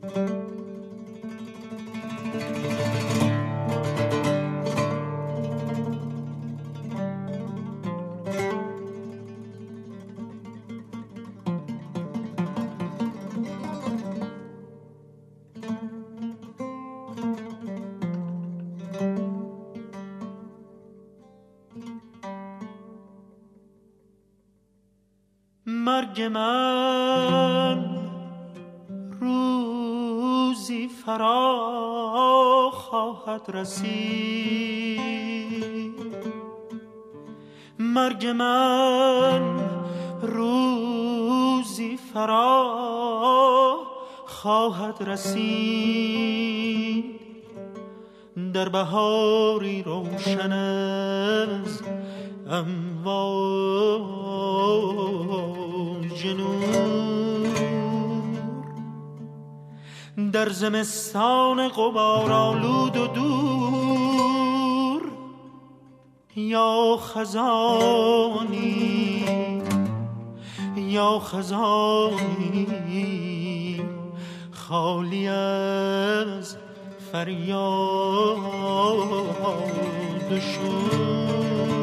مرگ من روزی فرا خواهد رسید، مرگ من روزی فرا خواهد رسید، در بهاری روشن از امواج نور، در زمستان غبارآلود و دور، یا خزانی یا خزانی خالی از فریاد و شور.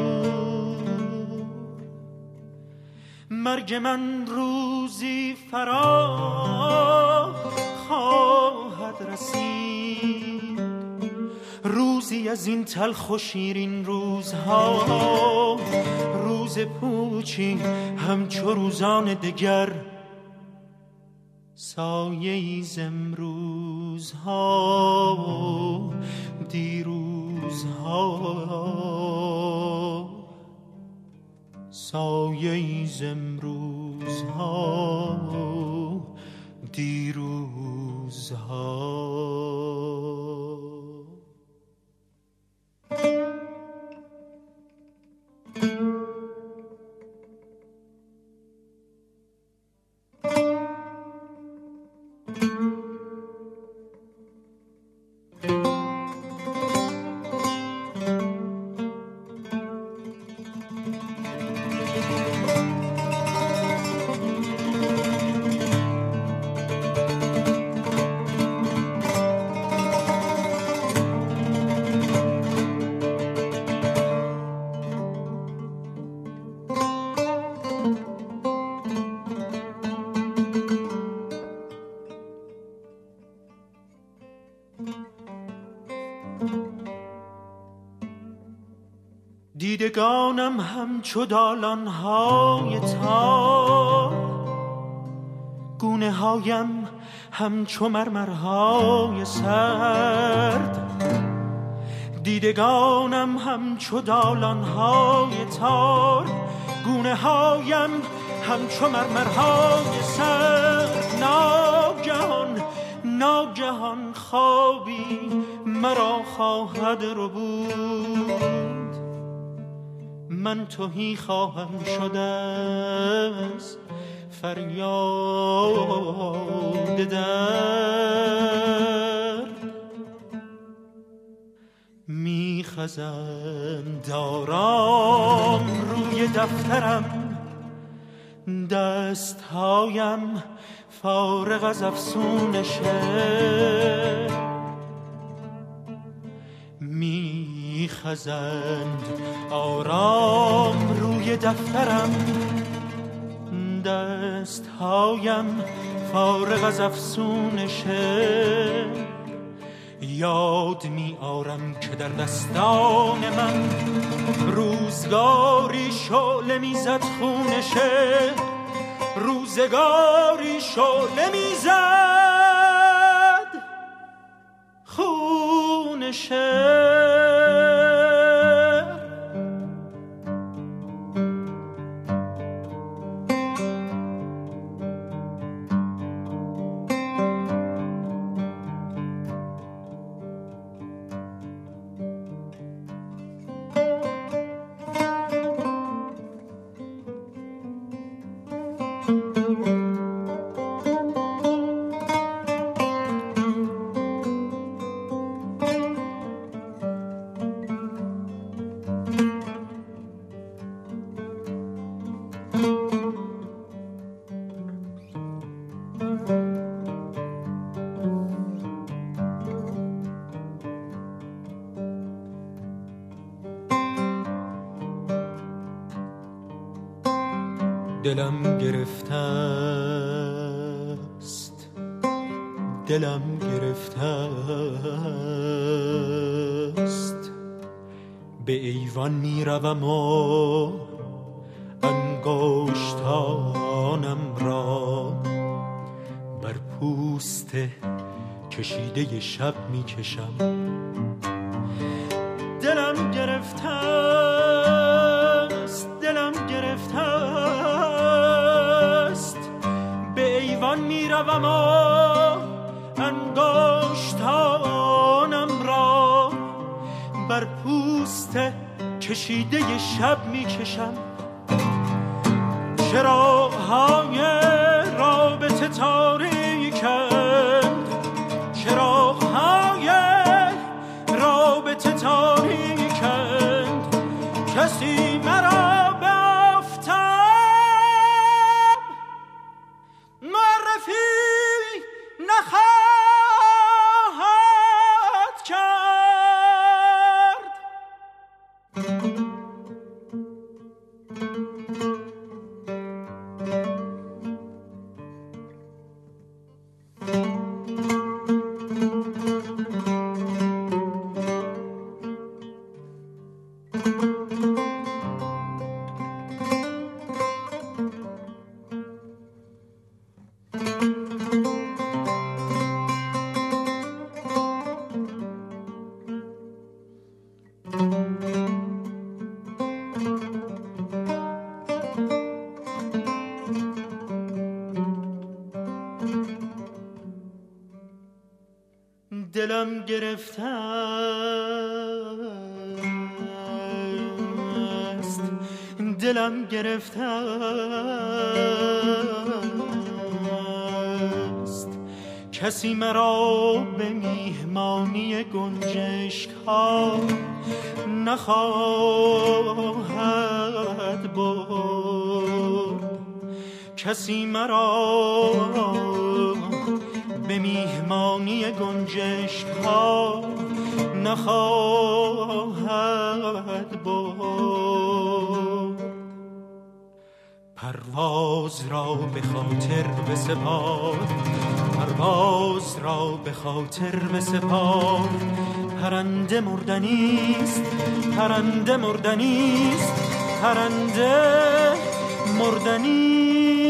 مرگ من روزی فرا خواهد رسید، روزی از این تلخ و شیرین روزها، روز پوچی همچو روزان دگر، سایه‌ای ز امروزها دیروزها، سایه‌ای ز امروزها دیروزها. دیدگانم همچو دالان‌های تار، گونه هایم همچو مرمرهای سرد، دیدگانم همچو دالان‌های تار، گونه هایم همچو مرمرهای سرد. ناگهان ناگهان خوابی مرا خواهد ربود، من تهی خواهم شد از فریاد درد. میخزند آرام روی دفترم، دستهایم فارغ از افسون شعر، میخزند آرام روی دفترم، دستهایم فارغ از افسون شعر. یاد می آرم که در دستان من روزگاری شعله میزد خون شعر، روزگاری شعله میزد خون شعر. دلم گرفته است، دلم گرفته است. به ایوان می روم و انگشتانم را بر پوست کشیده شب می کشم. دلم گرفته است، دلم گرفته است. به ایوان می روم و انگشتانم را بر پوست کشیده شب می کشم. چراغ‌های رابطه تاریکند، چراغ‌های رابطه تاریکند. کسی مرا به آفتاب معرفی نخواهد کرد. دلم گرفته است، دلم گرفته است. کسی مرا به میهمانی گنجشک ها نخواهد برد. کسی مرا به میهمانی گنجشک ها نخواهد برد. پرواز را به خاطر بسپار، پرواز را به خاطر بسپار. پرنده مردنیست، پرنده مردنیست، پرنده مردنیست.